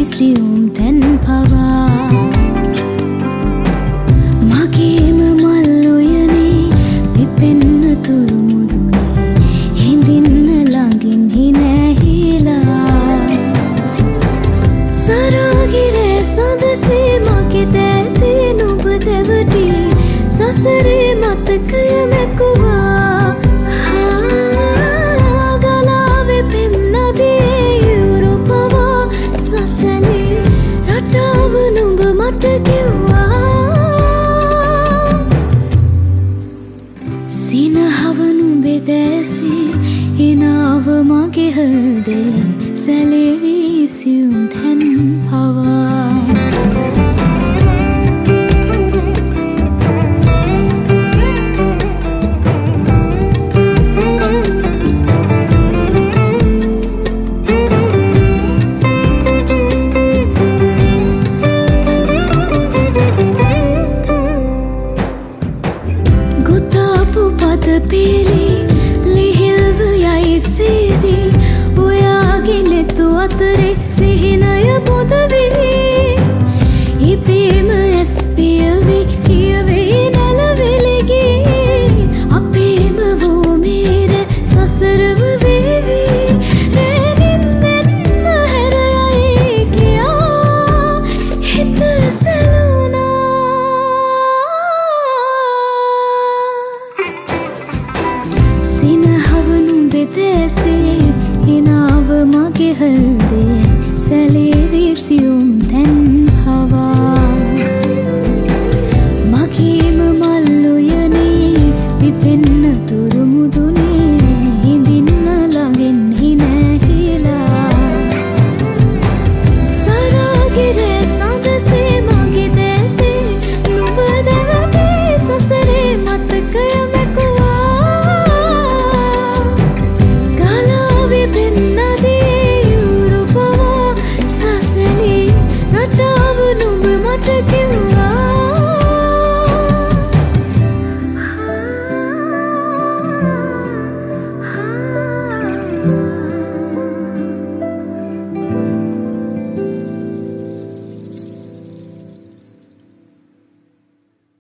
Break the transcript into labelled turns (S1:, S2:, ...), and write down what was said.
S1: සියුම් තැන් පවා මගේම මල් උයනේ පිපෙන්න තුරු මුදුනේ හිඳින්න ළඟින් හිනැහිලා සරාගිරේ සඳසේ මගේ දැතේ නුඹ දැවටි සසරේ මතකය මැකුවා ගලාවේ පෙම් නදියේ යුරෝපවා සසලේ රටාව නුඹ මට කිව්වා සිනහව නුඹේ දැසේ එනාව මගේ හෘදේ සැලෙවි සියුම් තැන් පවා පීලි ලිහිල්ව යයි සීදී ඔයාගේ නෙතු අතරේ සිහිනය පොදවී ඉපීම ඇස් පියවි කියවේ නැලවෙලිගේ අපේම වූමීර සසරම වේවී රැනින්දෙන්න හැරයයි කියා හිත සැලුණා සිනහව නුඹේ දැසේ එනාව මගේ හෘදේ සැලෙවි සියුම් තැන් පවා